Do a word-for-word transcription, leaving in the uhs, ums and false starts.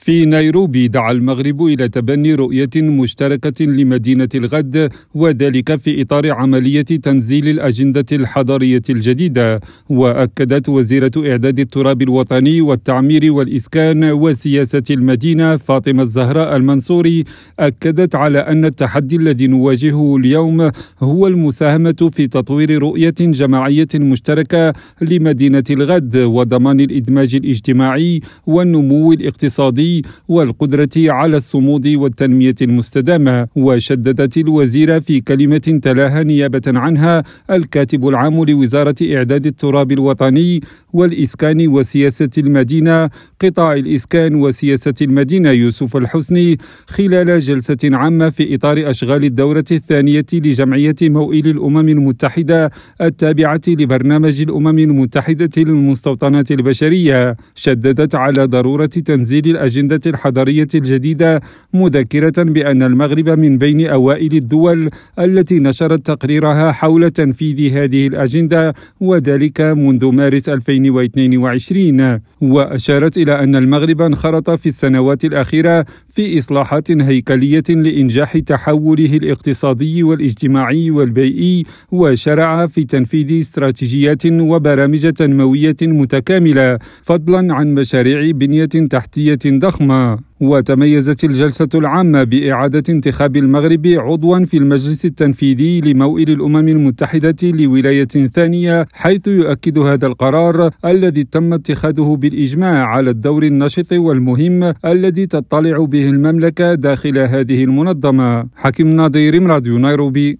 في نيروبي دعا المغرب إلى تبني رؤية مشتركة لمدينة الغد، وذلك في إطار عملية تنزيل الأجندة الحضرية الجديدة. وأكدت وزيرة إعداد التراب الوطني والتعمير والإسكان وسياسة المدينة فاطمة الزهراء المنصوري، أكدت على أن التحدي الذي نواجهه اليوم هو المساهمة في تطوير رؤية جماعية مشتركة لمدينة الغد، وضمان الإدماج الاجتماعي والنمو الاقتصادي والقدرة على الصمود والتنمية المستدامة. وشددت الوزيرة في كلمة تلاها نيابة عنها الكاتب العام لوزارة إعداد التراب الوطني والإسكان وسياسة المدينة قطاع الإسكان وسياسة المدينة يوسف الحسني خلال جلسة عامة في إطار أشغال الدورة الثانية لجمعية موئل الأمم المتحدة التابعة لبرنامج الأمم المتحدة للمستوطنات البشرية، شددت على ضرورة تنزيل الأجندة الحضرية الجديدة، مذكرة بأن المغرب من بين أوائل الدول التي نشرت تقريرها حول تنفيذ هذه الأجندة، وذلك منذ مارس ألفين واثنين وعشرين. وأشارت إلى أن المغرب انخرط في السنوات الأخيرة في إصلاحات هيكلية لإنجاح تحوله الاقتصادي والاجتماعي والبيئي، وشرع في تنفيذ استراتيجيات وبرامج تنموية متكاملة، فضلا عن مشاريع بنية تحتية ضخمة. وتميزت الجلسة العامة بإعادة انتخاب المغرب عضوا في المجلس التنفيذي لموئل الأمم المتحدة لولاية ثانية، حيث يؤكد هذا القرار الذي تم اتخاذه بالإجماع على الدور النشط والمهم الذي تطلع به المملكة داخل هذه المنظمة. حكيم ناظر، راديو نيروبي.